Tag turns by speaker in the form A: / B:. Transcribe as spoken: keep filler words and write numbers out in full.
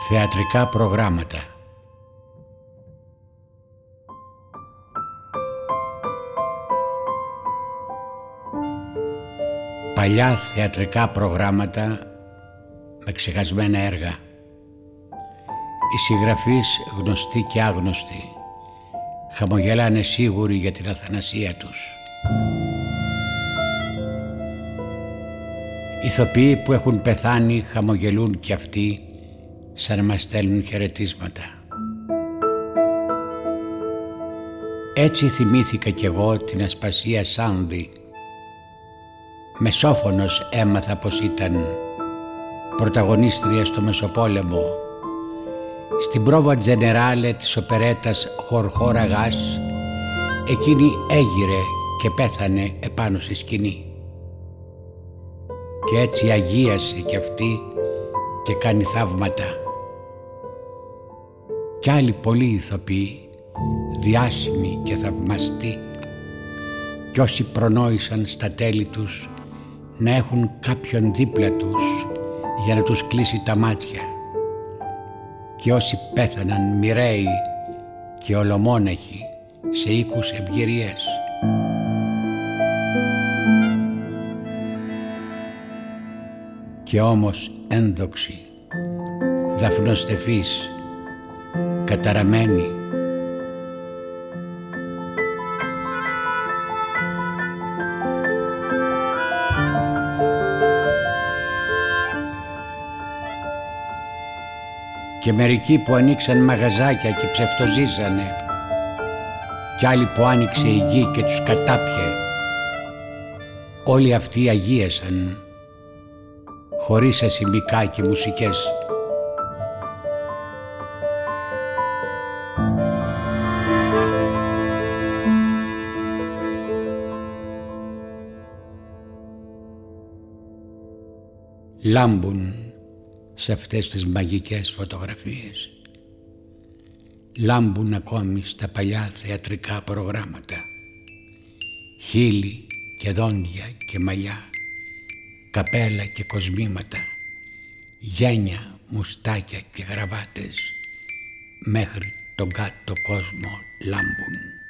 A: Θεατρικά προγράμματα. Παλιά θεατρικά προγράμματα με ξεχασμένα έργα. Οι συγγραφείς, γνωστοί και άγνωστοι, χαμογελάνε σίγουροι για την αθανασία τους. Ηθοποιοί που έχουν πεθάνει χαμογελούν κι αυτοί, σαν να μας στέλνουν χαιρετίσματα. Έτσι θυμήθηκα κι εγώ την Ασπασία Σάνδη. Μεσόφωνος έμαθα πως ήταν, πρωταγωνίστρια στο Μεσοπόλεμο. Στην πρόβα τζενεράλε της οπερέτας Χορχόρα Γάς, εκείνη έγειρε και πέθανε επάνω στη σκηνή. Και έτσι αγίασε κι αυτή και κάνει θαύματα. Κι άλλοι πολλοί ηθοποιοί, διάσημοι και θαυμαστοί, κι όσοι προνόησαν στα τέλη τους να έχουν κάποιον δίπλα τους για να τους κλείσει τα μάτια, και όσοι πέθαναν μοιραίοι και ολομόναχοι σε οίκους ευγυρίες. Και όμως ένδοξοι, δαφνοστεφείς, καταραμένοι, και μερικοί που ανοίξαν μαγαζάκια και ψευτοζήσανε, κι άλλοι που άνοιξε η γη και τους κατάπιε. Όλοι αυτοί αγίασαν, χωρίς ασημικά και μουσικές. Λάμπουν σε αυτές τις μαγικές φωτογραφίες. Λάμπουν ακόμη στα παλιά θεατρικά προγράμματα. Χείλη και δόντια και μαλλιά, καπέλα και κοσμήματα, γένια, μουστάκια και γραβάτες, μέχρι τον κάτω κόσμο λάμπουν.